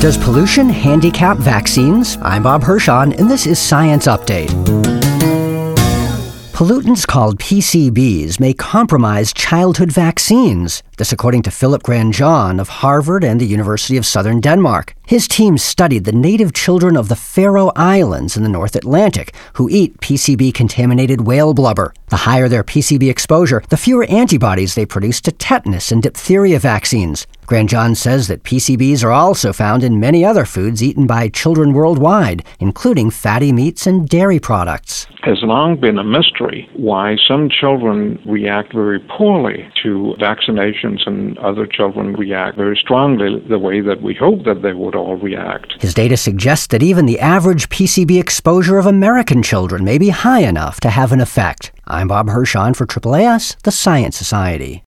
Does pollution handicap vaccines? I'm Bob Hirschon, and this is Science Update. Pollutants called PCBs may compromise childhood vaccines. This according to Philip Grandjean of Harvard and the University of Southern Denmark. His team studied the native children of the Faroe Islands in the North Atlantic who eat PCB-contaminated whale blubber. The higher their PCB exposure, the fewer antibodies they produce to tetanus and diphtheria vaccines. Grandjean says that PCBs are also found in many other foods eaten by children worldwide, including fatty meats and dairy products. It has long been a mystery why some children react very poorly to vaccinations and other children react very strongly the way that we hope that they would all react. His data suggests that even the average PCB exposure of American children may be high enough to have an effect. I'm Bob Hirschon for AAAS, the Science Society.